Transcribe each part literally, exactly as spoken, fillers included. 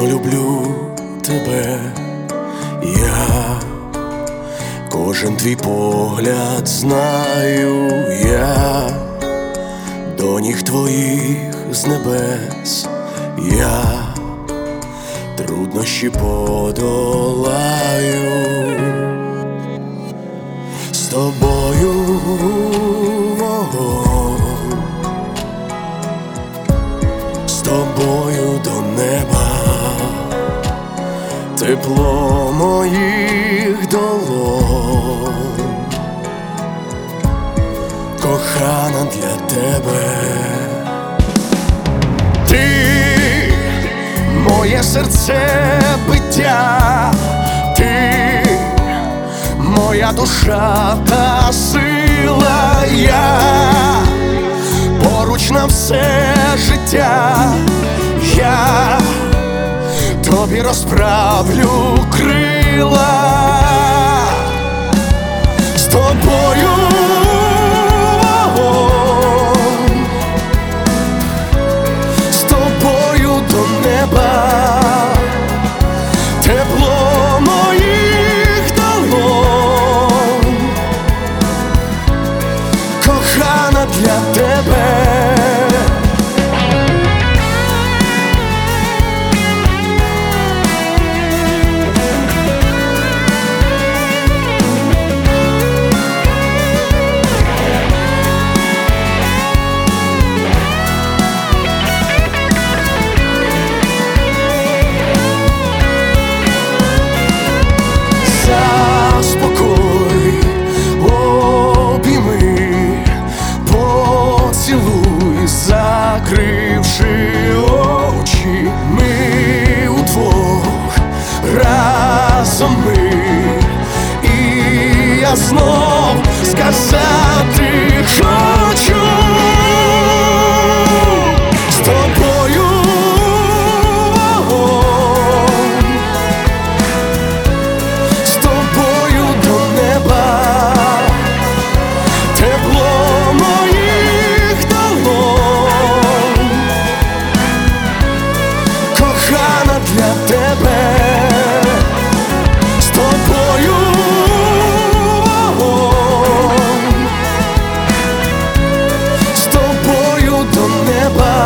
сильно люблю тебе, я кожен твій погляд знаю, я до ніг твоїх з небес, я труднощі подолаю. З тобою вогонь, з тобою до неба, тепло моїх долонь, кохана, для тебе. Ти моє серце биття, ти моя душа та сила, я поруч на все життя, я тобі розправлю крила. З тобою вогонь, з тобою до неба, тепло моїх долонь, кохана, для тебе. Закривши очі, ми удвох, разом ми, і я знов сказати хочу. З тобою вогонь, з тобою до неба, тепло моїх долонь, кохана, для тебе. З тобою вогонь, з тобою до неба,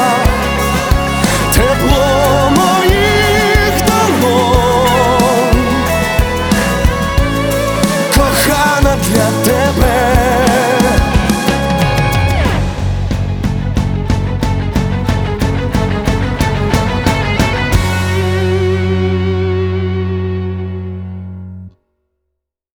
тепло моїх долонь, кохана, для тебе.